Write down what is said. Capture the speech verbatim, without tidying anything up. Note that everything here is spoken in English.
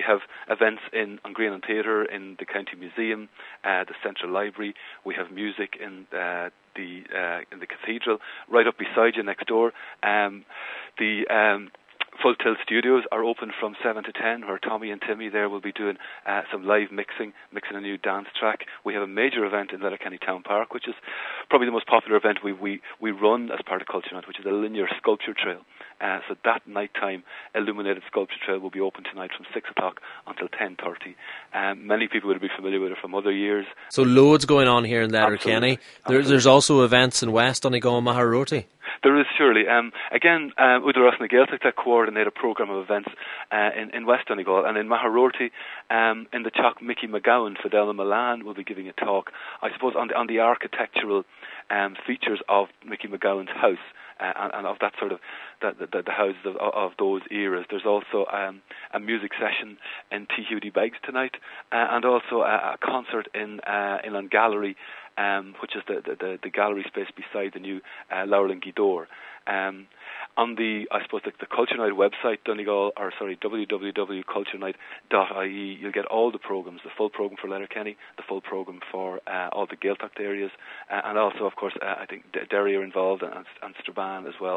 have events in on Greenland Theatre, in the County Museum, uh, the Central Library. We have music in uh, the uh, in the Cathedral, right up beside you next door. Um, the um, Full Tilt Studios are open from seven to ten, where Tommy and Timmy there will be doing uh, some live mixing, mixing a new dance track. We have a major event in Letterkenny Town Park, which is probably the most popular event we we, we run as part of Culture Night, which is a linear sculpture trail. Uh, so that nighttime illuminated sculpture trail will be open tonight from six o'clock until ten thirty. Um, many people will be familiar with it from other years. So loads going on here in Letterkenny. There, there's also events in West Donegal and Maharoti. There is, surely. Um, again, um, Udaras na Gaeltacht that coordinate a programme of events uh, in, in West Donegal, and in Maharoti, um, in the Chalk, Mickey McGowan, Fidelma Milan will be giving a talk, I suppose, on the, on the architectural um, features of Mickey McGowan's house. Uh, and, and of that sort of the, the, the houses of, of those eras. There's also um, a music session in T. Hudie Beggs tonight, uh, and also a, a concert in uh, in An Gallery, um, which is the, the, the gallery space beside the new uh, Laurel and Gidor. Um, on the, I suppose, the, the Culture Night website, Donegal, or sorry, w w w dot culture night dot I E, you'll get all the programmes, the full programme for Letterkenny, the full programme for uh, all the Gaeltacht areas, uh, and also, of course, uh, I think Derry are involved, and, and Strabane as well.